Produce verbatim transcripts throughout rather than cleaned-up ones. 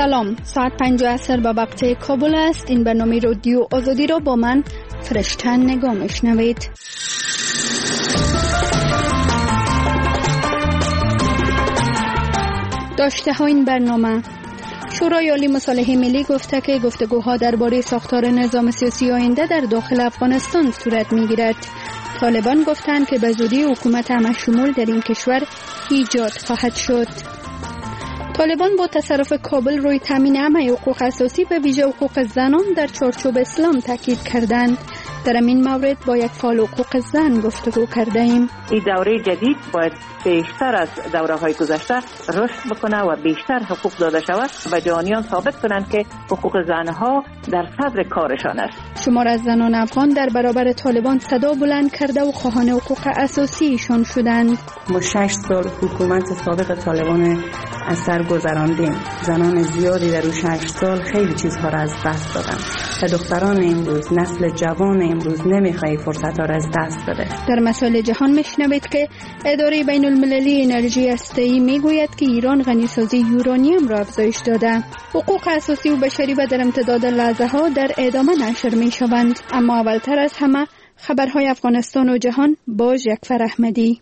سلام، ساعت پنج عصر به وقت کابل است. این برنامه رادیو آزادی را با من فرشتن نگاه میشنوید. داشته ها این برنامه: شورای عالی مصالحه ملی گفته که گفتگوها درباره ساختار نظام سیاسی آینده در داخل افغانستان صورت میگیرد. طالبان گفتند که به زودی حکومت همه‌شمول در این کشور ایجاد خواهد شد. طالبان با تصرف کابل روی تامین همه حقوق اساسی به ویژه حقوق زنان در چارچوب اسلام تاکید کردند. در این مورد با یک فعال حقوق زن گفتگو کرده ایم. این دوره جدید باید بیشتر از دوره‌های گذشته رشد بکنه و بیشتر حقوق داده شود و جهانیان ثابت کنند که حقوق زنها در صدر کارشان است. شمار از زنان افغان در برابر طالبان صدا بلند کرده و خواهان حقوق اساسیشان شدند. ما شش سال حکومت سابق طالبان از سر گذراندیم. زنان زیادی در اون شش سال خیلی چیزها را از دست دادن. و دختران امروز، نسل جوان امروز نمیخواد فرصت ها را از دست بده. در مسائل جهان میشنوید که اداره بین المللی انرژی هسته‌ای میگوید که ایران غنیسازی یورانیم را افزایش داده. حقوق اساسی و بشری و در امتداد لحظه ها در ادامه نشر میشوند. اما اولتر از همه خبرهای افغانستان و جهان با جعفر احمدی.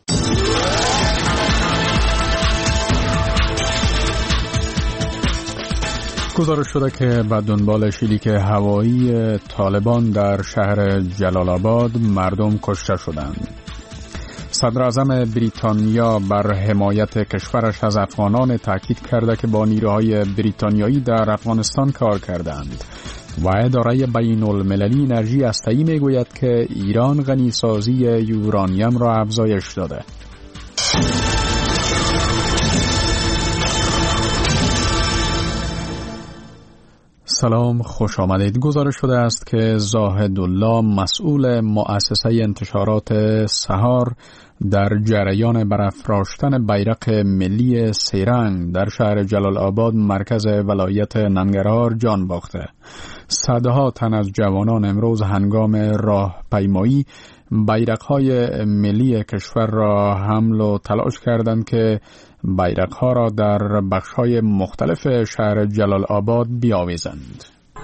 گزارش شده که به دنبال شلیک هوایی طالبان در شهر جلال آباد مردم کشته شدند. صدر اعظم بریتانیا بر حمایت کشورش از افغانان تاکید کرده که با نیروهای بریتانیایی در افغانستان کار کردند و اداره بین المللی انرژی هسته‌ای میگوید که ایران غنیسازی یورانیم را افزایش داده. سلام، خوش آمدید. گزارش شده است که زاهدالله مسئول مؤسسه انتشارات سهار در جریان برافراشتن بیرق ملی سیرنگ در شهر جلال آباد مرکز ولایت ننگرهار جان باخته. صدها تن از جوانان امروز هنگام راهپیمایی بیرق‌های ملی کشور را حمل و تلاش کردند که بیرق‌ها را در بخش‌های مختلف شهر جلال آباد بیاویزند.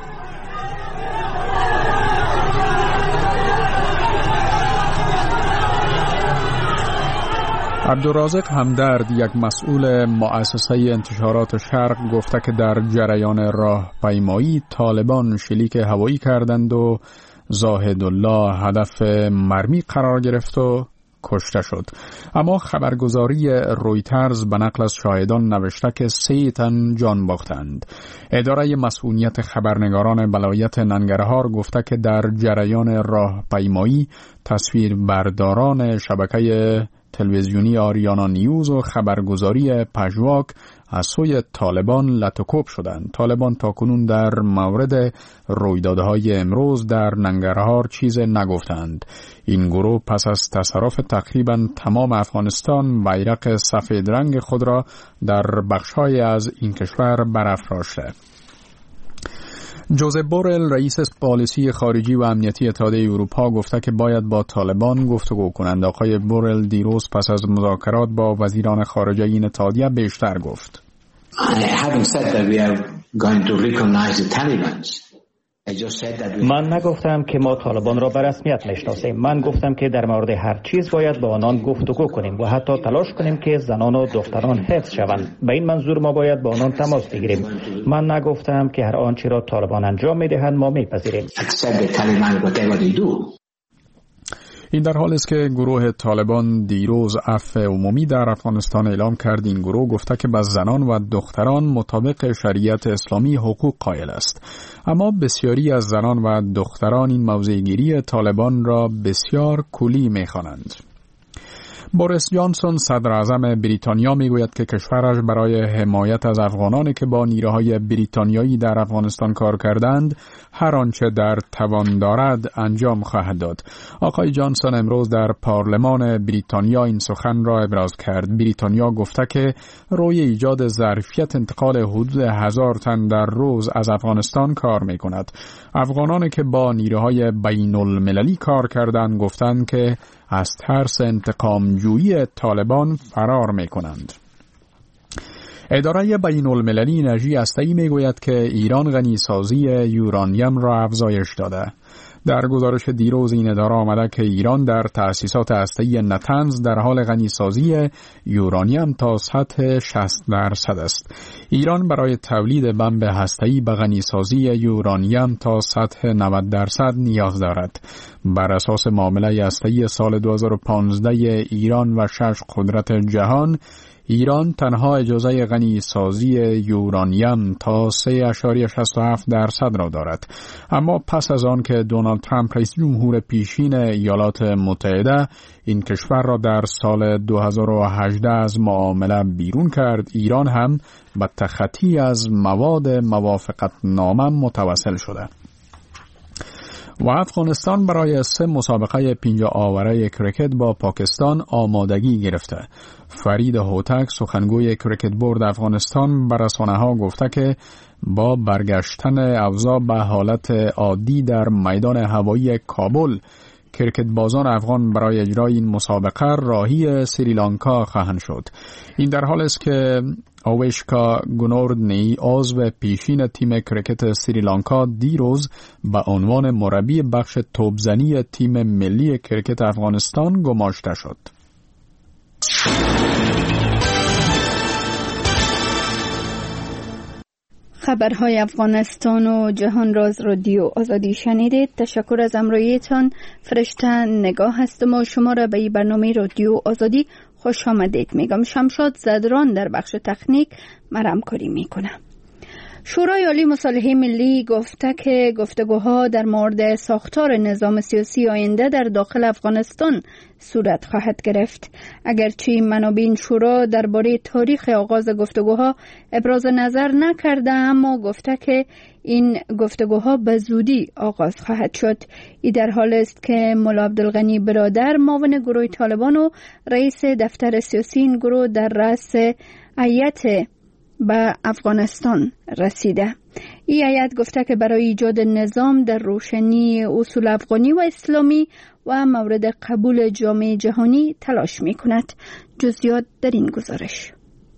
عبدالرازق همدرد، یک مسئول مؤسسه انتشارات شرق، گفته که در جریان راهپیمایی طالبان شلیک هوایی کردند و زاهدالله هدف مرمی قرار گرفت و کشته شد. اما خبرگزاری رویترز به نقل از شاهدان نوشته که سه تن جان باختند. اداره مسئولیت خبرنگاران ولایت ننگرهار گفته که در جریان راهپیمایی تصویربرداران شبکه تلویزیونی آریانا نیوز و خبرگزاری پژواک از سوی طالبان لطوکوب شدند. طالبان تاکنون در مورد رویدادهای امروز در ننگرهار چیز نگفتند. این گروه پس از تصرف تقریبا تمام افغانستان بیرق سفید رنگ خود را در بخش‌های از این کشور برافراشته. جوزف بورل، رئیس پالیسی خارجی و امنیتی اتحادیه اروپا، گفته که باید با طالبان گفتگو کنند. آقای بورل دیروز پس از مذاکرات با وزیران خارجه این اتحادیه بیشتر گفت. من نگفتم که ما طالبان را به رسمیت میشناسیم. من گفتم که در مورد هر چیز باید با آنان گفتگو کنیم و حتی تلاش کنیم که زنان و دختران حفظ شوند. به این منظور ما باید با آنان تماس بگیریم. من نگفتم که هر آنچه را طالبان انجام میدهند ما میپذیریم. این در حال است که گروه طالبان دیروز عفو عمومی در افغانستان اعلام کرد. این گروه گفته که به زنان و دختران مطابق شریعت اسلامی حقوق قائل است. اما بسیاری از زنان و دختران این موضع‌گیری طالبان را بسیار کولی می‌خوانند. بوریس جانسون، صدر اعظم بریتانیا، میگوید که کشورش برای حمایت از افغانانی که با نیروهای بریتانیایی در افغانستان کار کردند هر آنچه در توان دارد انجام خواهد داد. آقای جانسون امروز در پارلمان بریتانیا این سخن را ابراز کرد. بریتانیا گفته که روی ایجاد ظرفیت انتقال حدود هزار تن در روز از افغانستان کار میکند. افغانانی که با نیروهای بین المللی کار کردند گفتند که از ترس انتقام جویی طالبان فرار می کنند. اداره بین المللی انرژی هسته‌ای میگوید که ایران غنیسازی یورانیم را افزایش داده. در گزارش دیروز این اداره آمده که ایران در تأسیسات هسته‌ای نتنز در حال غنیسازی یورانیم تا سطح شصت درصد است. ایران برای تولید بمب هسته‌ای به غنیسازی یورانیم تا سطح نود درصد نیاز دارد. بر اساس معامله هسته‌ای سال دو هزار و پانزده ایران و شش قدرت جهان، ایران تنها اجازه غنیسازی یورانیم تا سه ممیز شصت و هفت درصد را دارد. اما پس از آن که دونالد ترامپ رئیس جمهور پیشین ایالات متحده این کشور را در سال دو هزار و هجده از معامله بیرون کرد، ایران هم به تخطی از مواد موافقت نامه متوسل شده. و افغانستان برای سه مسابقه پنجاه آوره کرکت با پاکستان آمادگی گرفته. فرید هوتک سخنگوی کرکت بورد افغانستان به رسانه‌ها گفته که با برگشتن اوضاع به حالت عادی در میدان هوایی کابل، کرکت بازان افغان برای اجرای این مسابقه راهی سریلانکا خواهند شد. این در حال است که اویشکا گونوردنی عضو پیشین تیم کرکت سریلانکا دیروز به عنوان مربی بخش توپزنی تیم ملی کرکت افغانستان گماشته شد. خبرهای افغانستان و جهان راز رادیو آزادی شنیدید. تشکر از همراهیتان. فرشته نگاه هستم و شما را به این برنامه رادیو آزادی خوش آمدید میگم. شمشاد زدران در بخش تکنیک مرام کاری میکنم. شورای عالی مصالحه ملی گفته که گفتگوها در مورد ساختار نظام سیاسی آینده در داخل افغانستان صورت خواهد گرفت. اگرچه منابع این شورا درباره تاریخ آغاز گفتگوها ابراز نظر نکرده، اما گفته که این گفتگوها به زودی آغاز خواهد شد. این در حال است که مولا عبدالغنی برادر معاون گروه طالبان و رئیس دفتر سیاسی این گروه در رأس هیئت به افغانستان رسیده. این هیئت گفته که برای ایجاد نظام در روشنی اصول افغانی و اسلامی و مورد قبول جامعه جهانی تلاش می کند. جزئیات در این گزارش.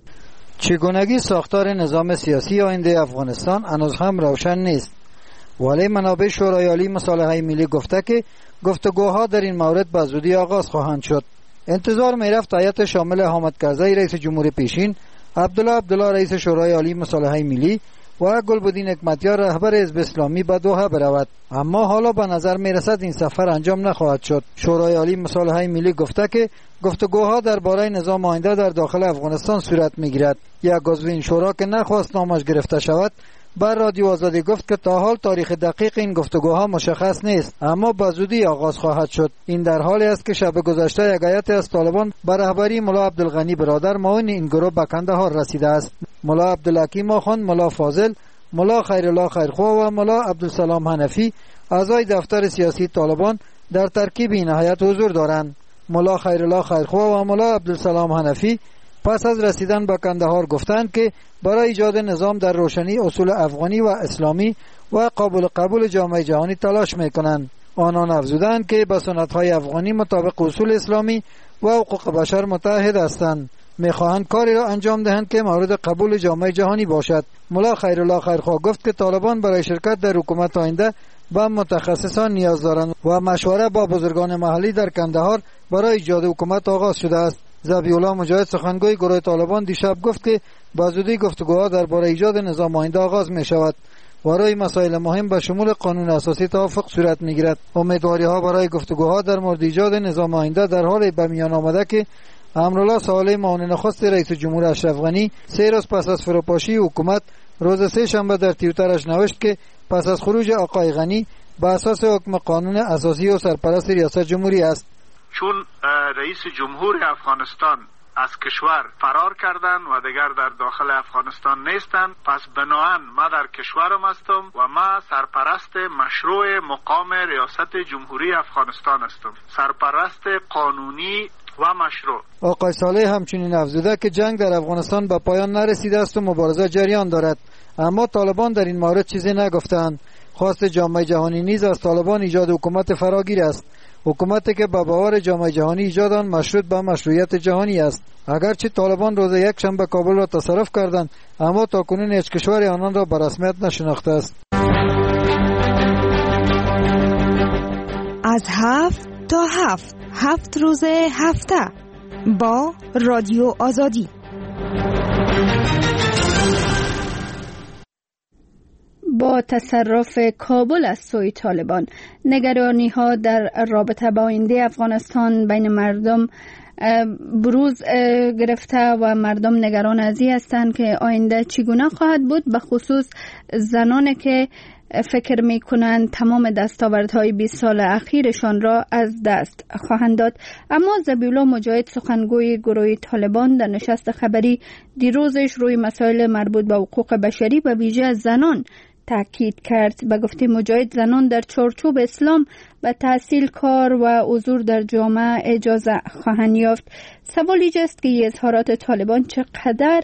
چگونگی ساختار نظام سیاسی آینده افغانستان هنوز هم روشن نیست، ولی منابع شورای عالی مصالحه ملی گفته که گفتگوها در این مورد به زودی آغاز خواهند شد. انتظار می رفت هیئت شامل حامد کرزی رئیس جمهور پیشین، عبدالله عبدالله رئیس شورای عالی مصالحه ملی و گلبدین حکمتیار رهبر حزب اسلامی به دوحه برود، اما حالا به نظر می رسد این سفر انجام نخواهد شد. شورای عالی مصالحه ملی گفته که گفتگوها درباره نظام آینده در داخل افغانستان صورت می گیرد. یک عضو این شورا که نخواست نامش گرفته شود بر رادیو آزادی گفت که تا حال تاریخ دقیق این گفتگوها مشخص نیست، اما به زودی آغاز خواهد شد. این در حالی است که شب گذشته یک هیئت از طالبان به رهبری مولا عبدالغنی برادر معاون این گروه به کندهار رسیده است. مولا عبدالحکیم آخوند، مولا فاضل، مولا خیرالله خیرخواه و مولا عبدالسلام حنفی اعضای دفتر سیاسی طالبان در ترکیب این هیئت حضور دارند. مولا خیرالله خیرخواه و مولا عبدالسلام حنفی پس از رسیدن به کندهار گفتند که برای ایجاد نظام در روشنی اصول افغانی و اسلامی و قابل قبول جامعه جهانی تلاش میکنند. آنان افزودند که به سنت‌های افغانی مطابق اصول اسلامی و حقوق بشر متحد هستند. میخواهند کاری را انجام دهند که مورد قبول جامعه جهانی باشد. مولا خیرالله خیرخواه گفت که طالبان برای شرکت در حکومت آینده با متخصصان نیاز دارند و مشوره با بزرگان محلی در کندهار برای ایجاد حکومت آغاز شده است. ذبیح الله مجاهد سخنگوی گروه طالبان دیشب گفت که با زودی گفتگوها درباره ایجاد نظام آینده آغاز می شود و برای مسائل مهم به شمول قانون اساسی توافق صورت می گیرد. امیدواری ها برای گفتگوها در مورد ایجاد نظام آینده در حال به میان آمده که امرالله صالح معاون نخست رئیس جمهور اشرف غنی سه روز پس از فروپاشی حکومت روز سه شنبه در توییترش نوشت که پس از خروج آقای غنی به اساس حکم قانون اساسی و سرپرست ریاست جمهوری است. چون رئیس جمهور افغانستان از کشور فرار کردن و دیگر در داخل افغانستان نیستن، پس بناهن ما در کشورم هستم و ما سرپرست مشروع مقام ریاست جمهوری افغانستان هستم، سرپرست قانونی و مشروع. آقای صالح همچنین افزوده که جنگ در افغانستان به پایان نرسیده است و مبارزه جریان دارد، اما طالبان در این مورد چیزی نگفتند. خواست جامعه جهانی نیز از طالبان ایجاد حکومت فراگیر است. حکومتی که به باور جامعه جهانی ایجاد آن مشروط به مشروعیت جهانی است. اگرچه طالبان روز یک شنبه کابل را تصرف کردند، اما تاکنون هیچ کشوری آنان را به رسمیت نشناخته است. از هفت تا هفت هفت روز هفته با رادیو آزادی. با تصرف کابل از سوی طالبان، نگرانی ها در رابطه با آینده افغانستان بین مردم بروز گرفته و مردم نگران از این هستند که آینده چگونه خواهد بود، به خصوص زنانی که فکر می کنند تمام دستاوردهای بیست سال اخیرشان را از دست خواهند داد. اما ذبیحالله مجاهد، سخنگوی گروه طالبان، در نشست خبری دیروزش روی مسائل مربوط به حقوق بشری به ویژه از زنان تاکید کرد. به گفته مجاهد، زنان در چارچوب اسلام به تحصیل، کار و حضور در جامعه اجازه خواهند یافت. سوال اینجاست که اظهارات طالبان چقدر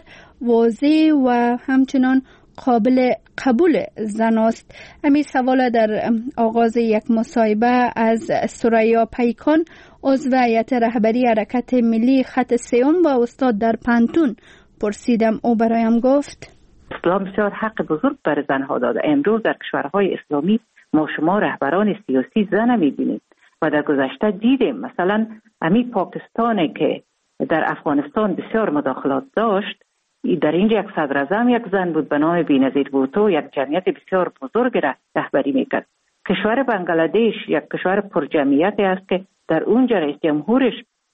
واضح و همچنان قابل قبول زن است. همین سوال در آغاز یک مصاحبه از ثریا پیکان، عضو هیئت رهبری حرکت ملی خط سیوم و استاد در پنتون پرسیدم. او برایم گفت اسلام بسیار حق بزرگ بر زنها داده. امروز در کشورهای اسلامی ما شما رهبران سیاسی زن می‌بینیم و در گذشته دیدیم، مثلا امی پاکستانی که در افغانستان بسیار مداخلات داشت، در اینجا یک صدر اعظم یک زن بود به نام بی‌نظیر بوتو، یک جمعیت بسیار بزرگ را رهبری میکرد. کشور بنگلادش یک کشور پرجمعیتی است که در اونجا رئیس جمهورش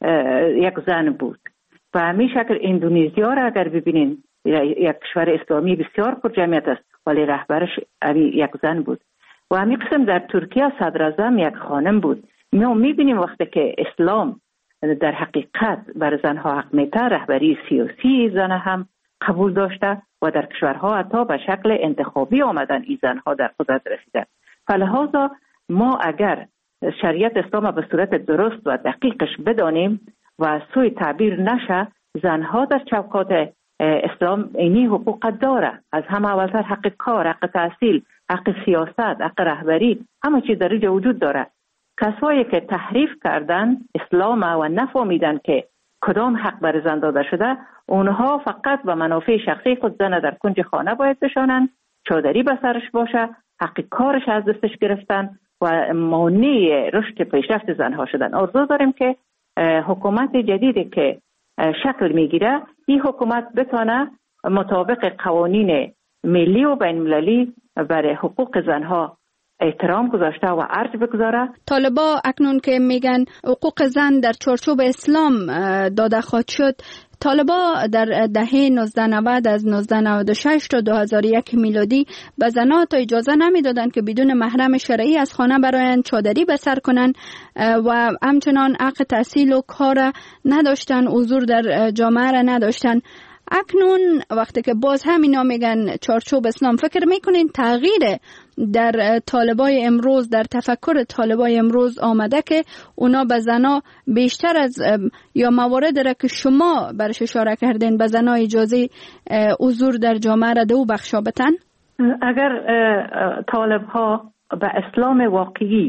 یک زن بود. و همین شکل اندونزیا را اگر ببینین، یک کشور اسلامی بسیار پرجمعیت است ولی رهبرش یک زن بود. و همین قسم در ترکیه صدر اعظم یک خانم بود. ما میبینیم وقتی که اسلام در حقیقت بر زنها حق میده، رهبری سیاسی زن هم قبول داشته و در کشورها حتی به شکل انتخابی آمدن این زنها در قدرت رسیدن. فلهذا ما اگر شریعت اسلام به صورت درست و دقیقش بدانیم و سوی تعبیر نشه، زنها در چوکات اسلام اینی حقوق داره. از همه اولتر حق کار، حق تحصیل، حق سیاست، حق رهبری، همه چیز در اینجا وجود داره. کسایی که تحریف کردن اسلام و نفهمیدن که کدام حق بر زن داده شده، اونها فقط به منافع شخصی خود زن در کنج خانه باید بشانن، چادری به سرش باشه، حق کارش از دستش گرفتن و مانع رشد پیشرفت زنها شدن. آرزو داریم که حکومت جدیدی که شکل میگیره، این حکومت بتونه مطابق قوانین ملی و بین المللی برای حقوق زنها احترام گذاشته و ارج بگذاره. طالبا اکنون که میگن حقوق زن در چارچوب اسلام داده خواهد شد، طالبا در دهه نوزده نود از نوزده نود و شش تا دو هزار و یک میلادی به زنها تا اجازه نمیدادند که بدون محرم شرعی از خانه برایند چادری به سر کنند و همچنان حق تحصیل و کار نداشتن، حضور در جامعه را نداشتن. اکنون وقتی که باز همینا میگن چارچوب اسلام، فکر میکنین تغییر در طالبای امروز، در تفکر طالبای امروز آمده که اونا به زنا بیشتر از یا موارد را که شما برش اشاره کردین به زنا اجازه حضور در جامعه را دو بخشا بتن؟ اگر طالب ها به اسلام واقعی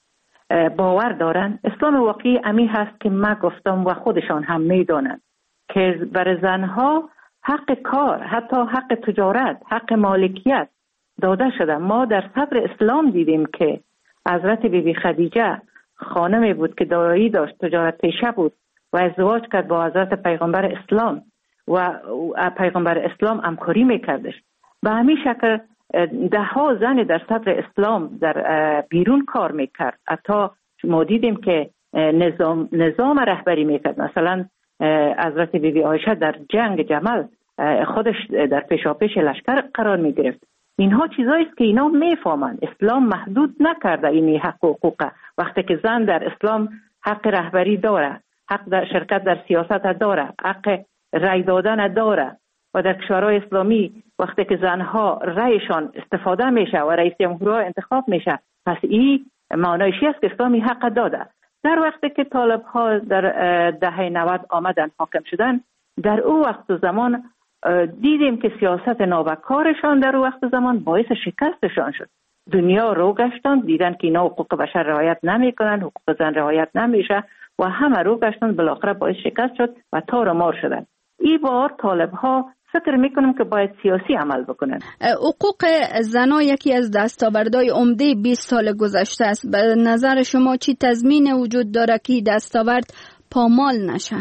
باور دارن، اسلام واقعی امی هست که من گفتم و خودشان هم میدونن که بر زنها حق کار، حتی حق تجارت، حق مالکیت داده شده. ما در صدر اسلام دیدیم که حضرت بی بی خدیجه خانمی بود که دارایی داشت، تجارت پیشه بود و ازدواج کرد با حضرت پیغمبر اسلام و پیغمبر اسلام همکاری میکردش. به همین شکل ده ها زن در صدر اسلام در بیرون کار میکرد. حتی ما دیدیم که نظام نظام رهبری میکرد. مثلا حضرت بی بی عایشه در جنگ جمل خودش در پیشاپیش لشکر قرار می گرفت. اینها چیزایی است که اینا میفهمند. اسلام محدود نکرده این حق و حقوق. وقتی که زن در اسلام حق رهبری داره، حق در شرکت در سیاست داره، حق رای دادن داره و در کشورهای اسلامی وقتی که زنها رایشان استفاده میشه و رئیس جمهورها انتخاب میشه، پس این معنایش است که اسلامی حق داده. در وقتی که طالب ها در دهه نود آمدن حاکم شدن، در او وقت زمان دیدیم که سیاست نابکارشان در او وقت زمان باعث شکستشان شد. دنیا رو گشتن، دیدن که اینا حقوق بشر رعایت نمیکنن، حقوق زن رعایت نمیشه و همه رو گشتن، بالاخره باعث شکست شد و تار و مار شدن. این بار طالب ها فکر میکنم که باید سیاسی عمل بکنن. حقوق زنان یکی از دستاوردهای عمده بیست سال گذشته است. به نظر شما چی تضمین وجود داره که دستاورد پامال نشه؟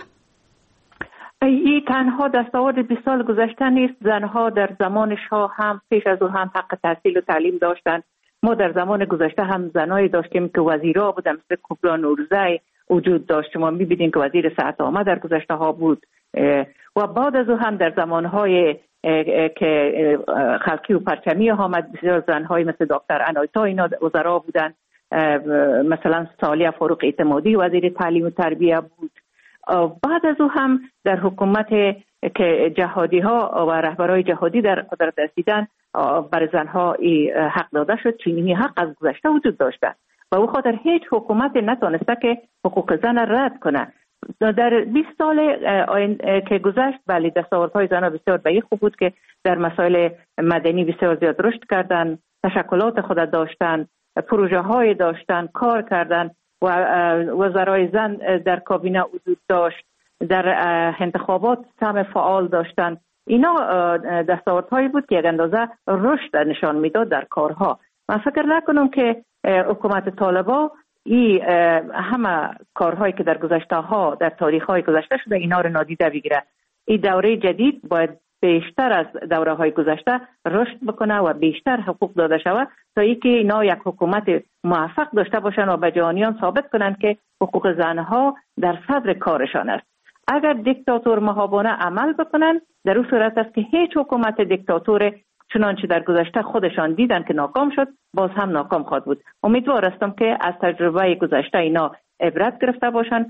این تنها دستاورد بیست سال گذشته نیست. زنها در زمان شاه هم پیش از او هم حق تحصیل و تعلیم داشتن. ما در زمان گذشته هم زنایی داشتیم که وزیرا بودن، مثل کبرا نورزی وجود داشت. ما می‌بینیم که وزیر صحت عامه در گذشته ها بود و بعد از او هم در زمانهای که خلقی و پرچمی آمد بسیار زنهای مثل دکتر عنایتا اینا وزرا بودن. مثلا سالیه فاروق اعتمادی وزیر تعلیم و تربیه بود. بعد از او هم در حکومت که جهادی ها و رهبرای جهادی در قدرت رسیدن بر زنها حق داده شد. چنین حق از گذشته وجود داشته و او خاطر هیچ حکومت نتونسته که حقوق زن رد کنه. در بیست سال که گذشت بله دستاوردهای زنها بسیار به خوب بود که در مسائل مدنی بسیار زیاد رشد کردن، تشکلات خود داشتن، پروژه های داشتن، کار کردن و وزرای زن در کابینه وجود داشت، در انتخابات سهم فعال داشتن. اینا دستاوردهایی بود که یک اندازه رشد نشان میداد در کارها. من فکر نکنم که حکومت طالبا این همه کارهایی که در گذشته ها در تاریخ های گذشته شده اینا رو نادیده بگیره. این دوره جدید باید بیشتر از دوره های گذشته رشد بکنه و بیشتر حقوق داده شود تا اینکه اینا یک حکومت موفق داشته باشن و به جهانیان ثابت کنن که حقوق زنها در صدر کارشان است. اگر دیکتاتور مهابانه عمل بکنن در اون صورت است که هیچ حکومت دیکتاتور چنانچه در گذشته خودشان دیدن که ناکام شد باز هم ناکام خواهد بود. امیدوار هستم که از تجربه گذشته اینا عبرت گرفته باشن.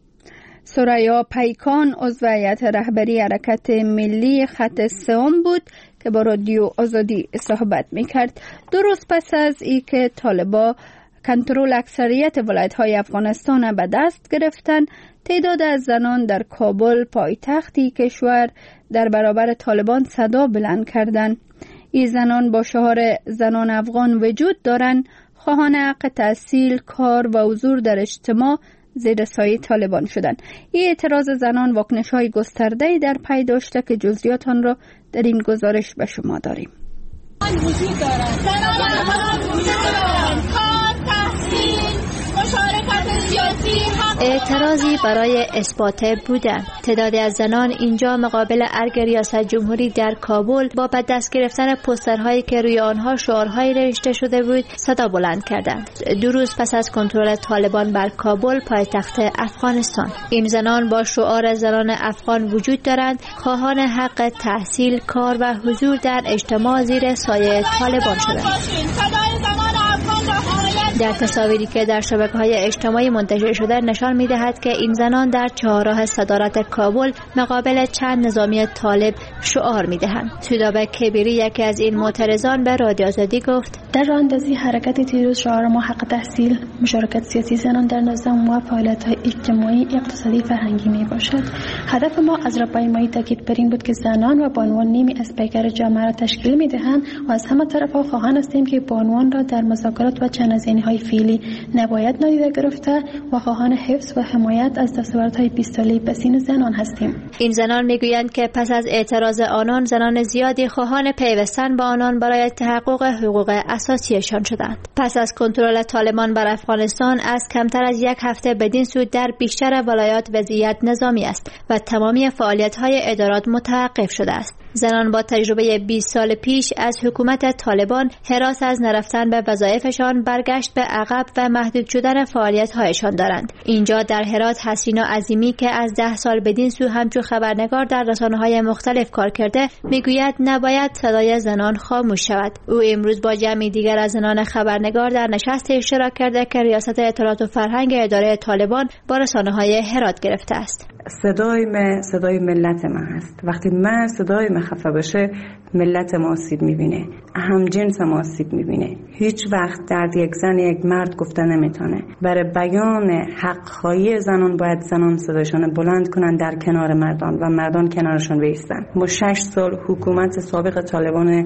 ثریا پیکان عضو هیئت رهبری حرکت ملی خط سوم بود که با رادیو آزادی صحبت میکرد. دو روز پس از ای که طالبا کنترل اکثریت ولایت‌های افغانستان به دست گرفتن، تعداد از زنان در کابل پایتختی کشور در برابر طالبان صدا بلند کردند. این زنان با شعار زنان افغان وجود دارند، خواهان حق تحصیل، کار و حضور در اجتماع زیر سایه طالبان شدند. این اعتراض زنان واکنش‌های گسترده‌ای در پی داشته که جزئیات آن را در این گزارش به شما داریم. وجود دارند. زنان افغان وجود دارند. کار، تحصیل، مشارکت سیاسی، اعتراضی برای اثبات بودن. تعدادی از زنان اینجا مقابل ارگ ریاست جمهوری در کابل با به دست گرفتن پوسترهایی که روی آنها شعارهایی نوشته شده بود صدا بلند کردند. دو روز پس از کنترل طالبان بر کابل پایتخت افغانستان، این زنان با شعار زنان افغان وجود دارند، خواهان حق تحصیل، کار و حضور در اجتماع زیر سایه طالبان شدند. در تصاویری که در شبکه‌های اجتماعی منتشر شده نشان می‌دهد که این زنان در چهارراه صدارت کابل مقابل چند نظامی طالب شعار می‌دهند. سودابه کبیری یکی از این معترضان به رادیو آزادی گفت: در راه اندازی حرکت تیروز شعار ما حق تحصیل، مشارکت سیاسی زنان در نظام و فعالیت‌های اجتماعی، اقتصادی، فرهنگی میباشد. هدف ما از راهپیمایی تاکید بر این بود که زنان و بانوان نیمی از پیکر جامعه را تشکیل می‌دهند و از همه طرف‌ها خواهان هستیم که بانوان را در مذاکرات و چندزینی‌های فعلی نباید نادیده گرفته و خواهان حفظ و حمایت از دستاوردهای بیست ساله پسین زنان هستیم. این زنان میگویند که پس از اعتراض آنان زنان زیادی خواهان پیوستن با آنان برای تحقق حقوق اساسیشان شدند. پس از کنترل طالبان بر افغانستان از کمتر از یک هفته بدین سو در بیشتر ولایات وضعیت نظامی است و تمامی فعالیت‌های ادارات متوقف شده است. زنان با تجربه بیست سال پیش از حکومت طالبان حراس از نرفتن به وظایفشان، برگشت به عقب و محدود شدن فعالیت‌هایشان دارند. اینجا در هرات حسینا عظیمی که از ده سال بدین سو همچون خبرنگار در رسانه‌های مختلف کار کرده میگوید نباید صدای زنان خاموش شود. او امروز با جمعی دیگر از زنان خبرنگار در نشست اشتراک کرده که ریاست اطلاعات و فرهنگ اداره طالبان با رسانه‌های هرات گرفته است. صدای من صدای ملت من هست. وقتی من صدای من خفه بشه ملت ما آسیب میبینه، هم جنس ما آسیب میبینه. هیچ وقت درد یک زن یک مرد گفته نمیتونه. برای بیان حق خواهی زنان باید زنان صدایشان بلند کنن در کنار مردان و مردان کنارشان بایستن. ما شش سال حکومت سابق طالبان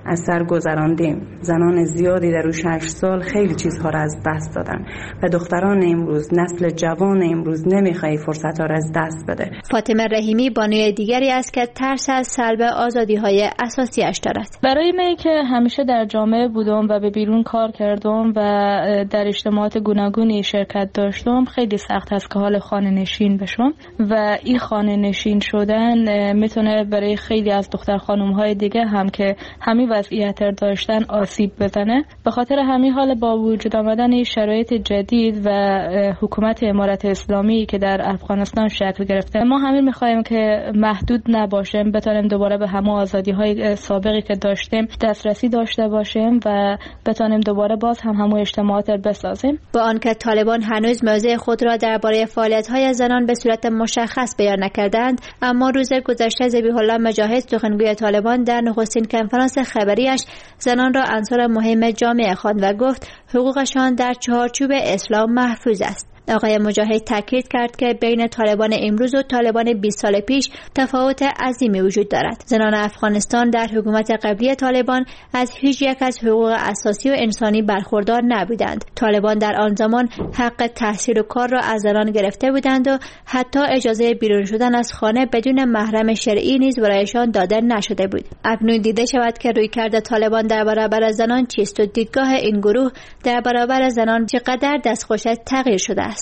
از سر گذراندیم. زنان زیادی در اون شش سال خیلی چیزها را از دست دادن و دختران امروز، نسل جوان امروز نمیخواد فرصت ها را از دست بده. فاطمه رحیمی بانوی دیگری است که ترس از سلب آزادی های اساسیش دارد. برای من که همیشه در جامعه بودم و به بیرون کار کردم و در اجتماعات گوناگونی شرکت داشتم، خیلی سخت است که حال خانه نشین بشم و این خانه نشین شدن میتونه برای خیلی از دختر خانم های دیگه هم که همین وضعیت داشتن آسیب بزنه. به خاطر همین حال با وجود آمدن شرایط جدید و حکومت امارت اسلامی که در افغانستان شکل گرفته، ما همین میخوایم که محدود نباشیم، بتونیم دوباره به همه آزادی های سابقی که داشتیم دسترسی داشته باشیم و بتونیم دوباره باز هم همون اجتماعات رو بسازیم. با آنکه طالبان هنوز موضع خود را درباره فعالیت‌های زنان به صورت مشخص بیان نکردند، اما روز گذشته ذبیح الله مجاهد سخنگوی طالبان در نخستین کنفرانس خبریش زنان را عنصر مهم جامعه خواند و گفت حقوقشان در چارچوب اسلام محفوظ است. آقای مجاهد تاکید کرد که بین طالبان امروز و طالبان بیست سال پیش تفاوت عظیمی وجود دارد. زنان افغانستان در حکومت قبلی طالبان از هیچ یک از حقوق اساسی و انسانی برخوردار نبودند. طالبان در آن زمان حق تحصیل و کار را از زنان گرفته بودند و حتی اجازه بیرون شدن از خانه بدون محرم شرعی نیز برایشان داده نشده بود. اکنون دیده شود که رویکرد طالبان در برابر زنان چیست و دیدگاه این گروه در برابر زنان چقدر دستخوش تغییر شده است.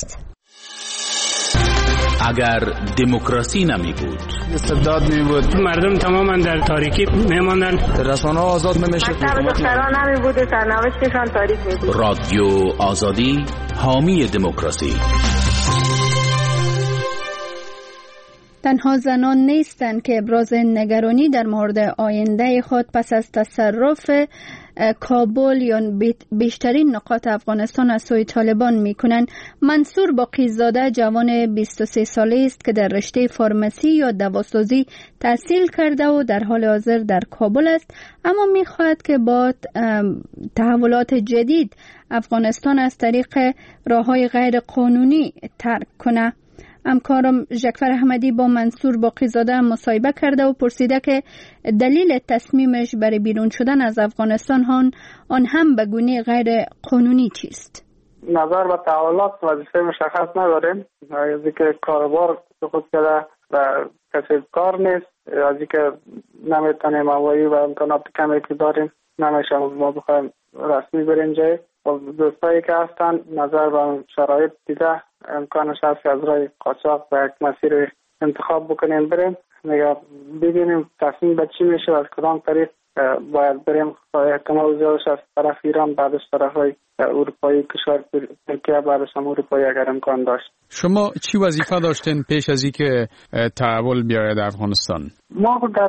اگر دموکراسی نمی بود، استبداد می بود، مردم تماما در تاریکی می ماندن، رسانه ها آزاد نمیشد، دختران نمی بود، سرنوشتشان تاریک می بود. رادیو آزادی حامی دموکراسی. تنها زنان نیستند که ابراز نگرانی در مورد آینده خود پس از تصرف کابل یا بیشترین نقاط افغانستان از سوی طالبان میکنند. منصور باقیزاده جوان بیست و سه ساله است که در رشته فارمسی یا دواسازی تحصیل کرده و در حال حاضر در کابل است، اما میخواهد که با تحولات جدید افغانستان از طریق راههای غیر قانونی ترک کنه. همکارم ژکفر احمدی با منصور باقیزاده مصاحبه کرده و پرسیده که دلیل تصمیمش برای بیرون شدن از افغانستان هان آن هم به گونه غیر قانونی چیست؟ نظر به تحولات وظیفه مشخص نداریم، از اینکه کاروبار خود کرده و کسی کار نیست، از اینکه نمیتونیم هوایی و امکانات کمی که داریم نمیشه ما بخوایم رسمی بریم جای. دوستایی که هستن نظر به شرایط دیده امکانش هست از راه قاچاق و یک مسیر انتخاب بکنیم بریم، نگه ببینیم تصمیم به چی میشه و از کدام طریق باید بریم. احتمال زیادش از طرف ایران، بعدش طرف های اروپایی، کشور ترکیه، بعدش هم اروپایی اگر امکان داشت. شما چی وظیفه داشتین پیش از اینکه تحول بیاید افغانستان؟ ما در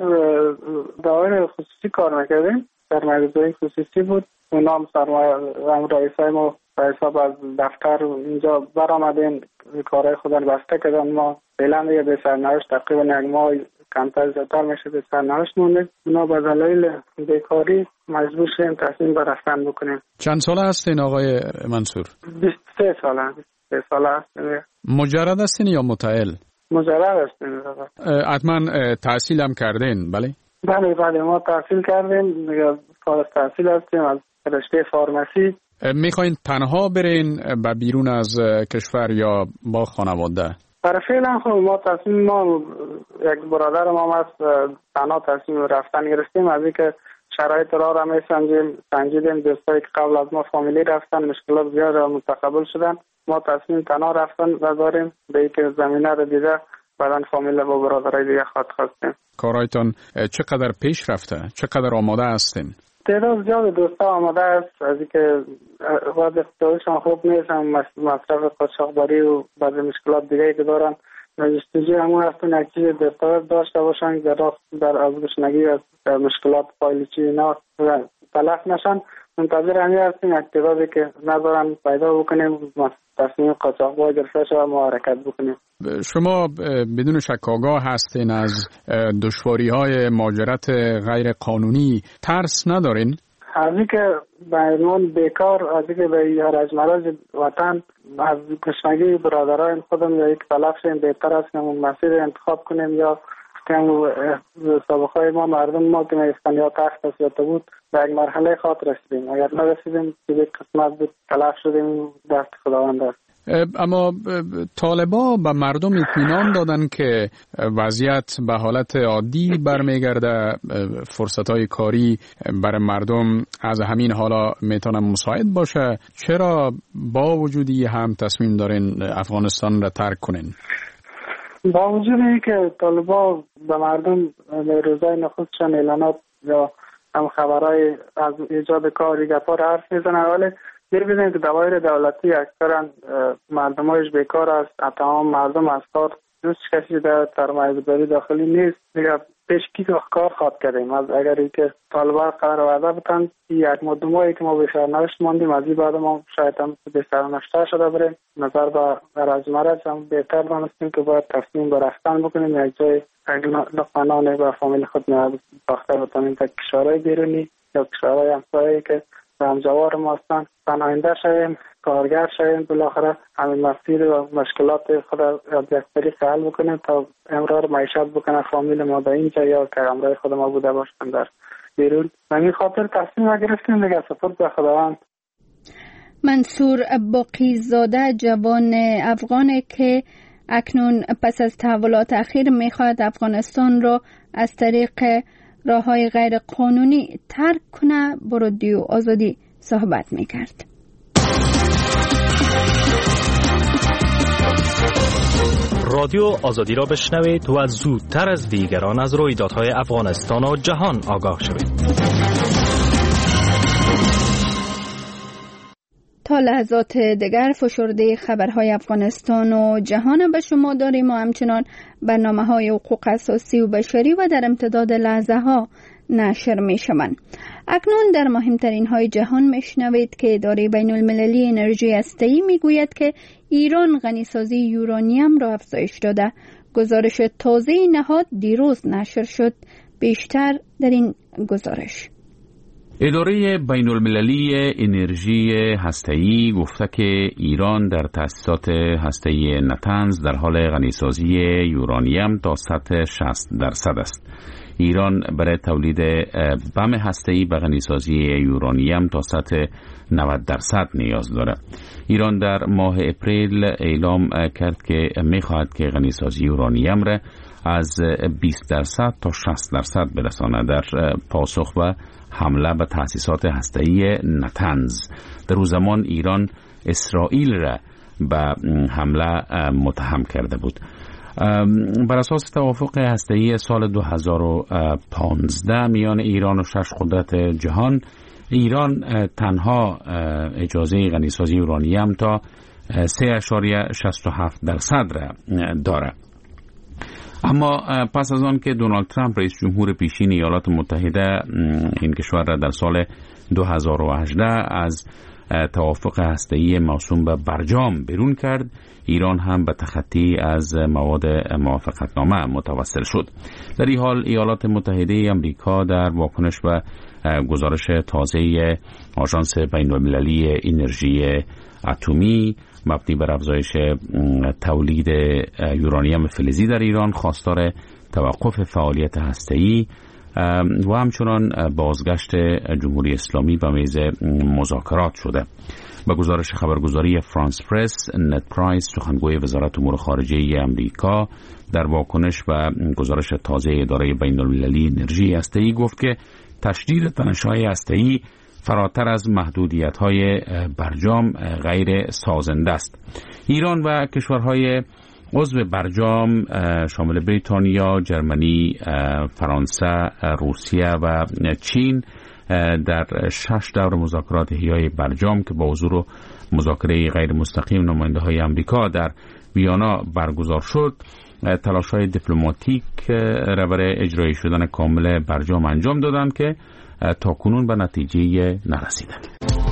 دائره خصوصی کار میکردیم، در مغازه خصوصی بود. اونا هم سرمایه رئیسای ما به حساب از دفتر اینجا برآمدیم، کارهای خود رو بسته کردن. ما فعلا دیگه به سرنوشت تقریبا یک ماه کمتر زیادتر میشه به سرنوشت موندیم. اونا به دلایل بیکاری مجبور شدیم تصمیم به رفتن بکنیم. چند ساله هستین آقای منصور؟ بیست و سه ساله. بیست و سه ساله هستیم. مجرد هستین یا متعل؟ مجرد هستیم. حتما تحصیل هم کردین؟ بله بله بله ما تحصیل کردیم، دیگه فارغ التحصیل هستیم از رشته فارمسی. میخواین تنها برین و بیرون از کشور یا با خانواده؟ برای فعلا خب ما تصمیم ما یک برادر ما هست تنها تصمیم رفتن گرفتیم، از اینکه شرایط را را میسنجیم سنجیدیم. دوستایی که قبل از ما فامیلی رفتن مشکلات زیاد متقبل شدن، ما تصمیم تنها رفتن و داریم به اینکه زمینه رو دیده بعداً فامیل با برادرای دیگه خواهد خواستیم. کارایتان چقدر پیش رفته؟ چقدر آماده هستین؟ تعداد زیاد دوستا آماده است، از اینکه وضع اقتصادیشان خوب نیست، هم مصرف قاچاقبری و بعضی مشکلات دیگه که دارن. جستجوی همون هستن یک چیز دستاورد داشته باشن در در از گشنگی از مشکلات پایلیچی اینا تلف نشن. منتظر همی هستیم یک تعدادی که ندارن پیدا بکنیم، تصمیم قاچاقبری گرفته شده ما حرکت بکنیم. شما بدون شک آگاه هستین از دشواری های مهاجرت غیر قانونی، ترس ندارین؟ از اینکه به عنوان بیکار، از اینکه به هرج مرج وطن از گشنگی برادران خودم یا یک تلف شیم بهتر است که مسیر انتخاب کنیم یا که سابقه های ما مردم ما که میستن یا تخت است یا تبود به یک مرحله خاط رسیدیم. اگر نرسیدیم که یک قسمت بود تلف شدیم دست خداوند است. اما طالبا به مردم اطمینان دادن که وضعیت به حالت عادی برمیگرده، فرصت‌های کاری برای مردم از همین حالا میتونه مساعد باشه. چرا با وجودی هم تصمیم دارین افغانستان را ترک کنین؟ با وجود اینکه طالبا به مردم روزای نخستشان اعلانات یا هم خبرهای از ایجاد کاری گپا را حرف میزنن، ولی ببینید که دوایر دولتی اکثرا مردمایش بیکار است، تمام مردم از کار دوست کشیده، سرمایه گذاری داخلی نیست. دیگه پیش کی کار خواد کردیم از اگر ای که طالبان قرار وعده بتن یک مدمایی که ما به سرنوشت ماندیم، از این بعد ما شاید هم به سرنوشت شده بریم. نظر به راز مرز هم بهتر دانستیم که باید تصمیم به رفتن بکنیم، یک جای لقمنان به فامیل خود باخته بتانیم تا کشورهای بیرونی یا کشورهای همسایه‌ای که همجوار ما هستن پناهنده شویم، کارگر شویم، بالاخره همین مسیر و مشکلات خود از یک طریق حل بکنیم تا امرار معیشت بکنه فامیل ما در اینجا یا که امرای خود ما بوده باشن در بیرون. و این خاطر تصمیم گرفتیم دیگه سپرد به خداوند. منصور باقی‌زاده جوان افغانه که اکنون پس از تحولات اخیر میخواهد افغانستان را از طریق راه‌های غیر قانونی ترک کنه با رادیو آزادی صحبت میکرد. رادیو آزادی را بشنوید و زودتر از دیگران از رویدادهای افغانستان و جهان آگاه شوید. تا لحظات دیگر فشرده خبرهای افغانستان و جهان به شما داریم و همچنان برنامه‌های حقوق اساسی و بشری و در امتداد لحظه ها نشر می شوند. اکنون در مهمترین های جهان می شنوید که اداره بین المللی انرژی هسته‌ای می گوید که ایران غنیسازی یورانیم را افزایش داده. گزارش تازه نهاد دیروز نشر شد. بیشتر در این گزارش. اداره بین المللی انرژی هسته‌ای گفته که ایران در تأسیسات هسته‌ای نتنز در حال غنیسازی یورانیم تا سطح شصت درصد است. ایران برای تولید بم هسته‌ای به غنیسازی یورانیم تا سطح نود درصد نیاز دارد. ایران در ماه اپریل اعلام کرد که می‌خواهد که غنیسازی یورانیم را از بیست درصد تا شصت درصد برساند در پاسخ به حمله به تأسیسات هسته‌ای نتنز. در او زمان ایران اسرائیل را به حمله متهم کرده بود. بر اساس توافق هسته‌ای سال دو هزار و پانزده میان ایران و شش قدرت جهان، ایران تنها اجازه غنیسازی یورانیم تا سه اشاریه شصت و هفت درصد را دارد. اما پس از آن که دونالد ترامپ رئیس جمهور پیشین ایالات متحده این کشور را در سال دو هزار و هجده از توافق هسته‌ای موسوم به برجام بیرون کرد، ایران هم به تخطی از مواد موافقتنامه متوسل شد. در این حال ایالات متحده آمریکا در واکنش به گزارش تازه آژانس بین‌المللی انرژی اتمی مبنی بر افزایش تولید یورانیم فلزی در ایران خواستار توقف فعالیت هسته‌ای و همچنان بازگشت جمهوری اسلامی به میز مذاکرات شده. با گزارش خبرگزاری فرانس پرس، نت پرایس سخنگوی وزارت امور خارجه آمریکا در واکنش به گزارش تازه اداره بین‌المللی انرژی هسته‌ای گفت که تشدید تنش‌های هسته‌ای فراتر از محدودیت‌های برجام غیر سازنده است. ایران و کشورهای عضو برجام شامل بریتانیا، جرمنی، فرانسه، روسیه و چین در شش دور مذاکرات احیای برجام که با حضور و مذاکره غیر مستقیم نماینده‌های آمریکا در ویانا برگزار شد، تلاش‌های دیپلماتیک را برای اجرای شدن کامل برجام انجام دادند که تاکنون به نتیجه نرسیدند.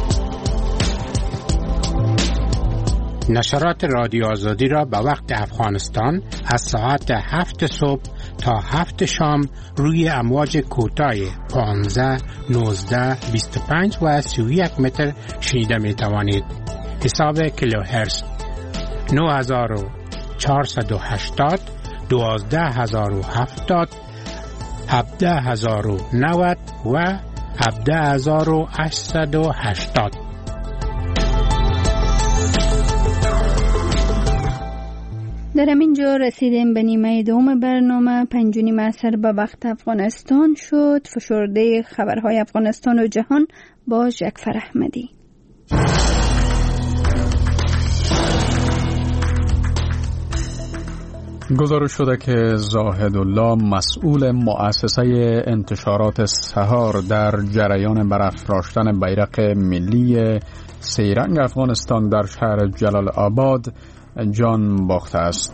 نشرات رادیو آزادی را به وقت افغانستان از ساعت هفت صبح تا هفت شام روی امواج کوتاه پانزده، نوزده، بیست و پنج و سی و یک متر شنیده می توانید. حساب کیلوهرتز نه هزار و چهارصد و هشتاد دوازده هزار و هفتاد، هفده هزار و نود و هفده هزار و هشتصد و هشتاد. در همینجا رسیدیم به نیمه دوم برنامه. پنج و نیم عصر به وقت افغانستان شد. فشرده خبرهای افغانستان و جهان با جعفر احمدی. گزارش شده که زاهدالله مسئول مؤسسه انتشارات سحار در جریان برافراشتن بیرق ملی سه‌رنگ افغانستان در شهر جلال آباد جان باخته است.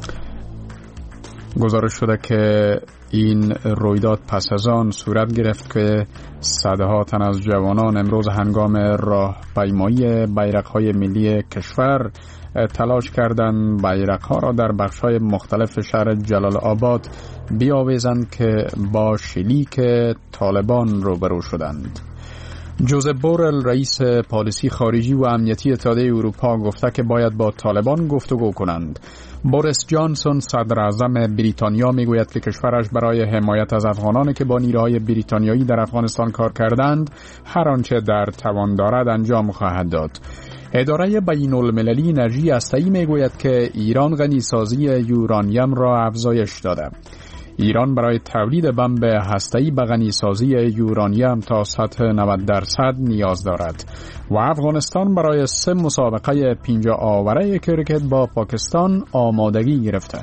گزارش شده که این رویداد پس از آن صورت گرفت که صدها تن از جوانان امروز هنگام راهپیمایی بیرق‌های ملی کشور تلاش کردند بیرق‌ها را در بخش‌های مختلف شهر جلال آباد بیاویزند که با شلیک طالبان روبرو شدند. جوزف بورل رئیس پالیسی خارجی و امنیتی اتحادیه اروپا گفته که باید با طالبان گفتگو کنند. بوریس جانسون صدر اعظم بریتانیا میگوید که کشورش برای حمایت از افغانانی که با نیروهای بریتانیایی در افغانستان کار کردند هر آنچه در توان دارد انجام خواهد داد. اداره بین المللی انرژی هسته‌ای میگوید که ایران غنیسازی یورانیم را افزایش داده. ایران برای تولید بمب هسته‌ای به غنیسازی یورانیم تا سطح نود درصد نیاز دارد و افغانستان برای سه مسابقه پنجاه آوره کرکت با پاکستان آمادگی گرفته.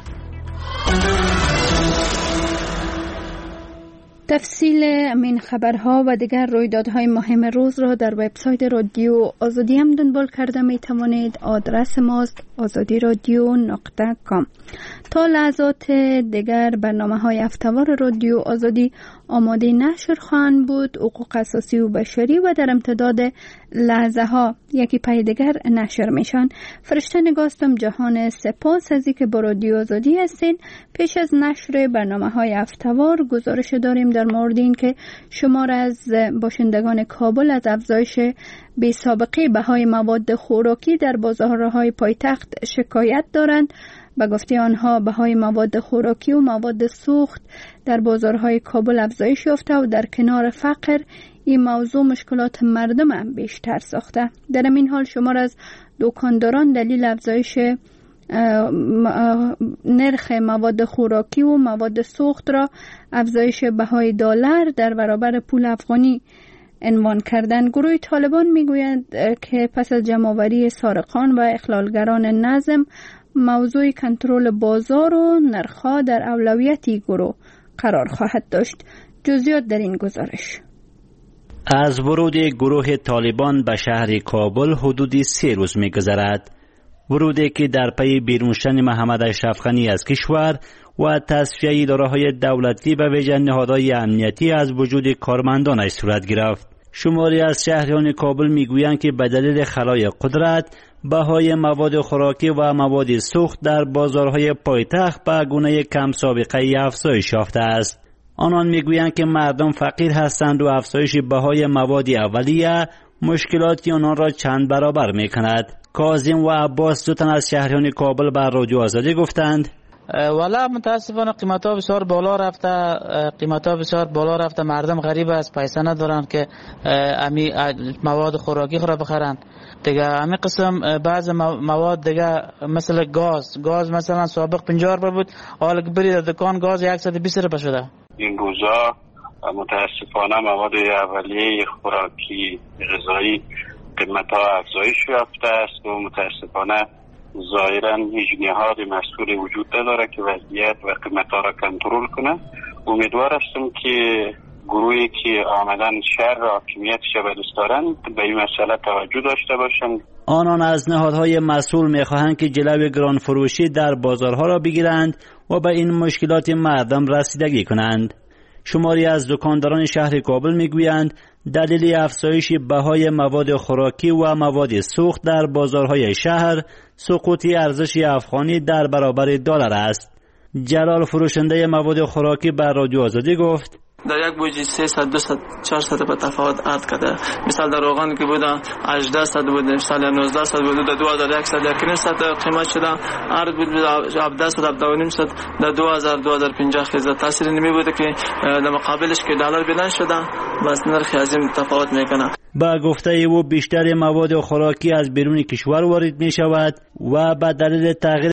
تفصیل این خبرها و دیگر رویدادهای مهم روز را در وبسایت رادیو آزادی هم دنبال کرده می توانید. آدرس ماست آزادی رادیو نقطه کام. تا لحظات دیگر برنامه های هفته‌وار رادیو آزادی آماده نشر خواهند بود. حقوق اساسی و بشری و در امتداد لحظه ها یکی پی دیگر نشر میشن. فرشته نگاستم جهان سپاس از اینکه با رادیو آزادی هستین. پیش از نشر برنامه های هفته‌وار گزارش داریم در مورد این که شمار از باشندگان کابل از افزایش بی سابقه بهای مواد خوراکی در بازارهای پایتخت شکایت دارند. به گفته آنها بهای مواد خوراکی و مواد سوخت در بازارهای کابل افزایش یافته و در کنار فقر این موضوع مشکلات مردم هم بیشتر ساخته. در این حال شمار از دکانداران دلیل افزایش نرخ مواد خوراکی و مواد سوخت را افزایش بهای دلار در برابر پول افغانی عنوان کردن. گروه طالبان میگویند که پس از جمع‌آوری سارقان و اخلالگران نظم موضوع کنترل بازار و نرخ‌ها در اولویتی گروه قرار خواهد داشت. جزئیات در این گزارش. از ورود گروه طالبان به شهر کابل حدود سه روز می‌گذرد. ورودی که در پی بیرون شدن محمد اشرف غنی از کشور و تصفیه اداره‌های دولتی و ویژه نهادهای امنیتی از وجود کارمندانش صورت گرفت. شماری از شهریان کابل میگویند که به دلیل خلای قدرت بهای مواد خوراکی و مواد سوخت در بازارهای پایتخت به گونه کم سابقه افزایش یافته است. آنان میگویند که مردم فقیر هستند و افزایش بهای مواد اولیه مشکلاتی آنان را چند برابر میکند. کاظم و عباس دو تن از شهریان کابل بر رادیو آزادی گفتند والا متاسفانه قیمت ها بسیار بالا رفته، قیمت ها بسیار بالا رفته. مردم غریب است، پیسه ندارن که امی مواد خوراکی را بخرند. دیگه همین قسم بعض مواد دیگه مثل گاز گاز مثلا سابق پنجاه روپیه بود، حالا که بری در دکان گاز صد و بیست روپیه شده. این روزا متاسفانه مواد اولیه خوراکی غذایی قیمت ها افزایش یافته است و متاسفانه ظاهرا هیچ نهاد مسئول وجود نداره که وضعیت و قیمت ها را کنترل کنه. امیدوار هستم که گروهی که آمدن شهر را حاکمیتش به دوست دارند به این مسئله توجه داشته باشند. آنان از نهادهای مسئول میخواهند که جلوی گران فروشی در بازارها را بگیرند و به این مشکلات مردم رسیدگی کنند. شماری از دکانداران شهر کابل میگویند دلیل افزایش بهای مواد خوراکی و مواد سوخت در بازارهای شهر سقوط ارزش افغانی در برابر دلار است. جلال فروشنده مواد خوراکی بر رادیو آزادی گفت در یک بوجی سیصد دویست چهارصد به تفاوت عرض کرده. مثال در روغن که بود هجده صد بود، مثال نوزده صد بود، در دو هزار و صد یک صد قیمت شده. عرض بود هفده صد هفده و نیم صد، در دو هزار دو هزار و پنجاه خیزه. تاثیر نمی بوده که در مقابلش که دلار بلند شده بس نرخ عظیم تفاوت میکنه. با گفته او بیشتر مواد خوراکی از بیرون کشور وارد می شود و به دلیل تغییر